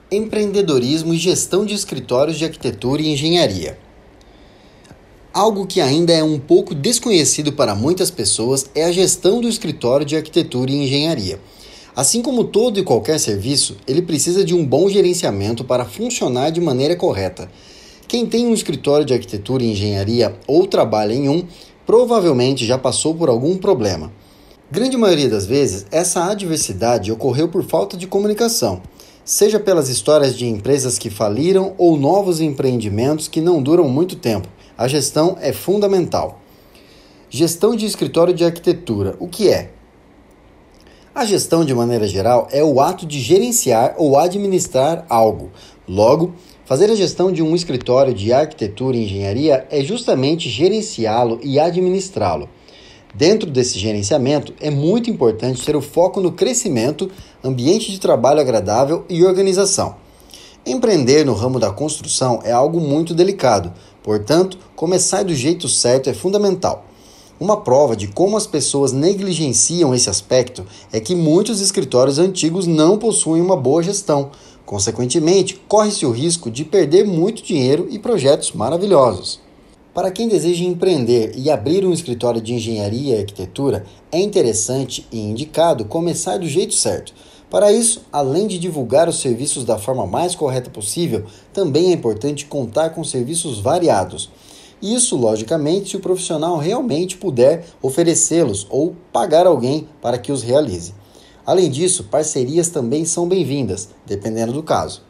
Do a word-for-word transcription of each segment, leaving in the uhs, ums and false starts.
Empreendedorismo e gestão de escritórios de arquitetura e engenharia. Algo que ainda é um pouco desconhecido para muitas pessoas é a gestão do escritório de arquitetura e engenharia. Assim como todo e qualquer serviço, ele precisa de um bom gerenciamento para funcionar de maneira correta. Quem tem um escritório de arquitetura e engenharia ou trabalha em um, provavelmente já passou por algum problema. Grande maioria das vezes, essa adversidade ocorreu por falta de comunicação, seja pelas histórias de empresas que faliram ou novos empreendimentos que não duram muito tempo. A gestão é fundamental. Gestão de escritório de arquitetura. O que é? A gestão, de maneira geral, é o ato de gerenciar ou administrar algo. Logo, fazer a gestão de um escritório de arquitetura e engenharia é justamente gerenciá-lo e administrá-lo. Dentro desse gerenciamento, é muito importante ter o foco no crescimento, ambiente de trabalho agradável e organização. Empreender no ramo da construção é algo muito delicado, portanto, começar do jeito certo é fundamental. Uma prova de como as pessoas negligenciam esse aspecto é que muitos escritórios antigos não possuem uma boa gestão. Consequentemente, corre-se o risco de perder muito dinheiro e projetos maravilhosos. Para quem deseja empreender e abrir um escritório de engenharia e arquitetura, é interessante e indicado começar do jeito certo. Para isso, além de divulgar os serviços da forma mais correta possível, também é importante contar com serviços variados. Isso, logicamente, se o profissional realmente puder oferecê-los ou pagar alguém para que os realize. Além disso, parcerias também são bem-vindas, dependendo do caso.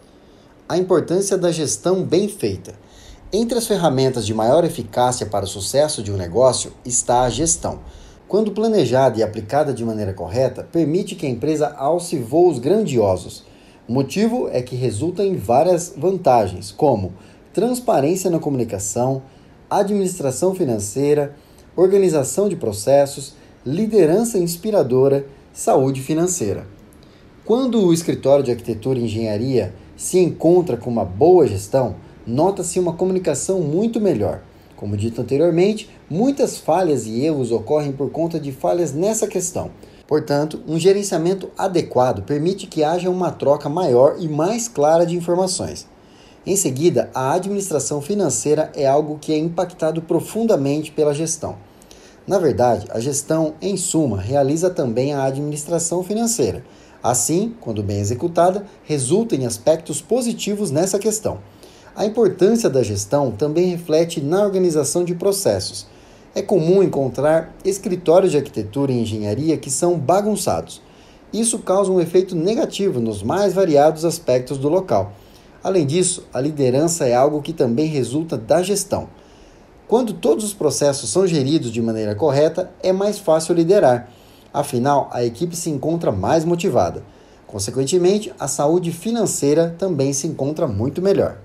A importância da gestão bem feita. Entre as ferramentas de maior eficácia para o sucesso de um negócio está a gestão. Quando planejada e aplicada de maneira correta, permite que a empresa alce voos grandiosos. O motivo é que resulta em várias vantagens, como transparência na comunicação, administração financeira, organização de processos, liderança inspiradora, saúde financeira. Quando o escritório de arquitetura e engenharia se encontra com uma boa gestão, nota-se uma comunicação muito melhor. Como dito anteriormente, muitas falhas e erros ocorrem por conta de falhas nessa questão. Portanto, um gerenciamento adequado permite que haja uma troca maior e mais clara de informações. Em seguida, a administração financeira é algo que é impactado profundamente pela gestão. Na verdade, a gestão, em suma, realiza também a administração financeira. Assim, quando bem executada, resulta em aspectos positivos nessa questão. A importância da gestão também reflete na organização de processos. É comum encontrar escritórios de arquitetura e engenharia que são bagunçados. Isso causa um efeito negativo nos mais variados aspectos do local. Além disso, a liderança é algo que também resulta da gestão. Quando todos os processos são geridos de maneira correta, é mais fácil liderar. Afinal, a equipe se encontra mais motivada. Consequentemente, a saúde financeira também se encontra muito melhor.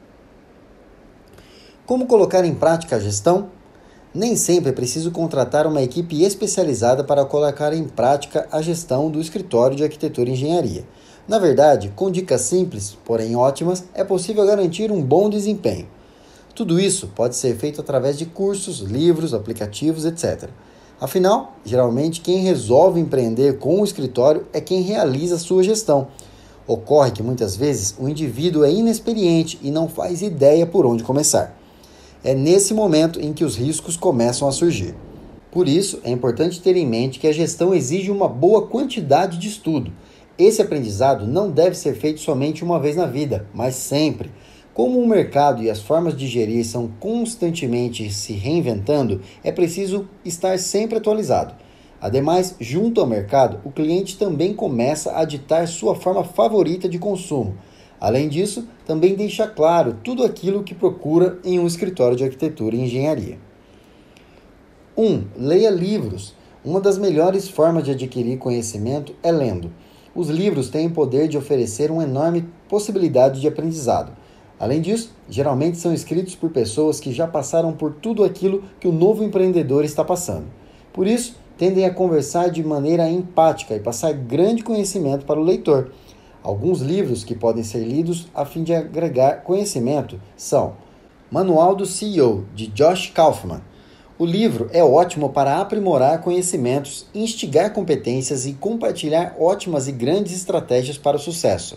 Como colocar em prática a gestão? Nem sempre é preciso contratar uma equipe especializada para colocar em prática a gestão do escritório de arquitetura e engenharia. Na verdade, com dicas simples, porém ótimas, é possível garantir um bom desempenho. Tudo isso pode ser feito através de cursos, livros, aplicativos, etcétera. Afinal, geralmente quem resolve empreender com o escritório é quem realiza a sua gestão. Ocorre que muitas vezes o indivíduo é inexperiente e não faz ideia por onde começar. É nesse momento em que os riscos começam a surgir. Por isso, é importante ter em mente que a gestão exige uma boa quantidade de estudo. Esse aprendizado não deve ser feito somente uma vez na vida, mas sempre. Como o mercado e as formas de gerir são constantemente se reinventando, é preciso estar sempre atualizado. Ademais, junto ao mercado, o cliente também começa a ditar sua forma favorita de consumo. Além disso, também deixa claro tudo aquilo que procura em um escritório de arquitetura e engenharia. um. Leia livros. Uma das melhores formas de adquirir conhecimento é lendo. Os livros têm o poder de oferecer uma enorme possibilidade de aprendizado. Além disso, geralmente são escritos por pessoas que já passaram por tudo aquilo que o novo empreendedor está passando. Por isso, tendem a conversar de maneira empática e passar grande conhecimento para o leitor. Alguns livros que podem ser lidos a fim de agregar conhecimento são Manual do C E O, de Josh Kaufman. O livro é ótimo para aprimorar conhecimentos, instigar competências e compartilhar ótimas e grandes estratégias para o sucesso.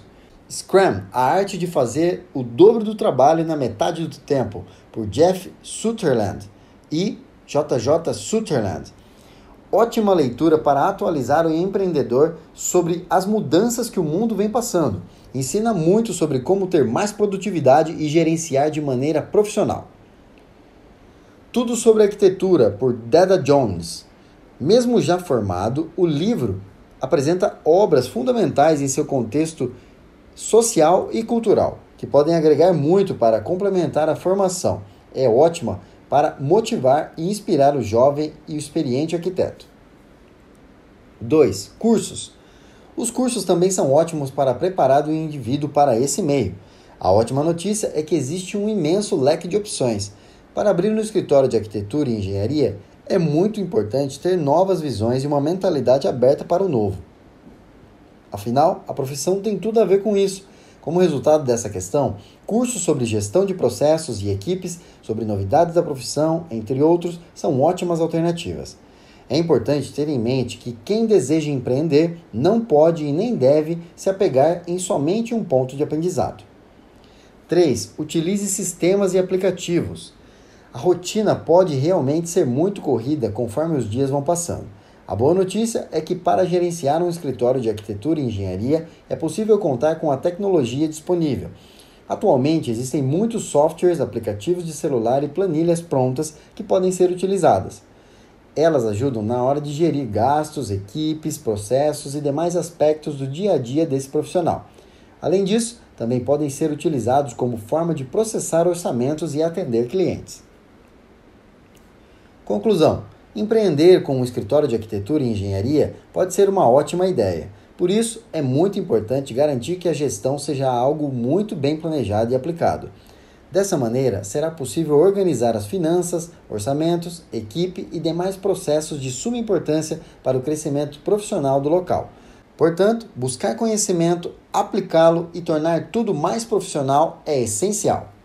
Scrum, a arte de fazer o dobro do trabalho na metade do tempo, por Jeff Sutherland e J J Sutherland. Ótima leitura para atualizar o empreendedor sobre as mudanças que o mundo vem passando. Ensina muito sobre como ter mais produtividade e gerenciar de maneira profissional. Tudo sobre Arquitetura, por Dada Jones. Mesmo já formado, o livro apresenta obras fundamentais em seu contexto social e cultural, que podem agregar muito para complementar a formação. É ótima para motivar e inspirar o jovem e o experiente arquiteto. dois. Cursos. Os cursos também são ótimos para preparar o indivíduo para esse meio. A ótima notícia é que existe um imenso leque de opções. Para abrir um escritório de arquitetura e engenharia, é muito importante ter novas visões e uma mentalidade aberta para o novo. Afinal, a profissão tem tudo a ver com isso. Como resultado dessa questão, cursos sobre gestão de processos e equipes, sobre novidades da profissão, entre outros, são ótimas alternativas. É importante ter em mente que quem deseja empreender não pode e nem deve se apegar em somente um ponto de aprendizado. três. Utilize sistemas e aplicativos. A rotina pode realmente ser muito corrida conforme os dias vão passando. A boa notícia é que para gerenciar um escritório de arquitetura e engenharia é possível contar com a tecnologia disponível. Atualmente existem muitos softwares, aplicativos de celular e planilhas prontas que podem ser utilizadas. Elas ajudam na hora de gerir gastos, equipes, processos e demais aspectos do dia a dia desse profissional. Além disso, também podem ser utilizados como forma de processar orçamentos e atender clientes. Conclusão. Empreender com um escritório de arquitetura e engenharia pode ser uma ótima ideia. Por isso, é muito importante garantir que a gestão seja algo muito bem planejado e aplicado. Dessa maneira, será possível organizar as finanças, orçamentos, equipe e demais processos de suma importância para o crescimento profissional do local. Portanto, buscar conhecimento, aplicá-lo e tornar tudo mais profissional é essencial.